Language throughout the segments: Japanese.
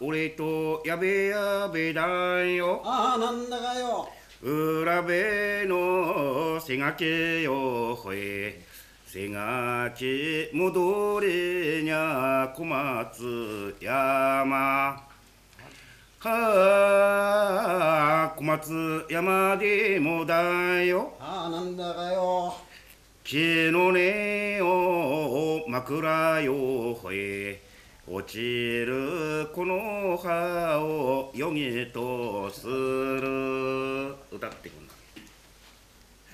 俺とやべやべだよ。 ああ、なんだかよ。 裏べのせがけよほえ。せがけ戻れにゃ小松山。はあ、小松山でもだよ。 ああ、なんだかよ。 木の根を枕よほえ。落ちるこの葉をよぎとする。歌ってくんな。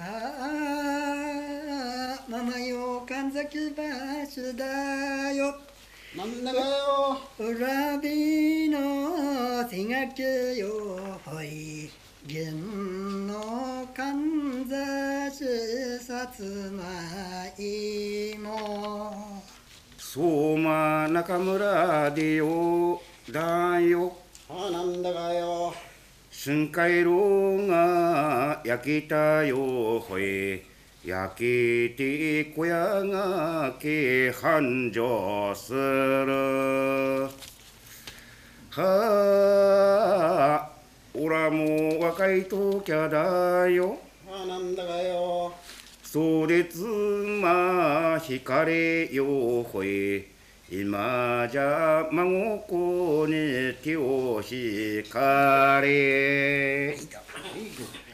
ああ、ママよ、神崎橋だよ。 なんだかよ。 裏火の手がけよほい。銀のかんざしさつまいも。 相馬中村でよだよ。 ああ、なんだかよ。 深海炉が焼けたよほえ。焼けて小屋がけ繁盛する。はあ、おらも若いときゃだよ。 ああ、なんだかよ。 それ妻惹かれよほえ。今じゃ孫子に手を引かれ。 いいか。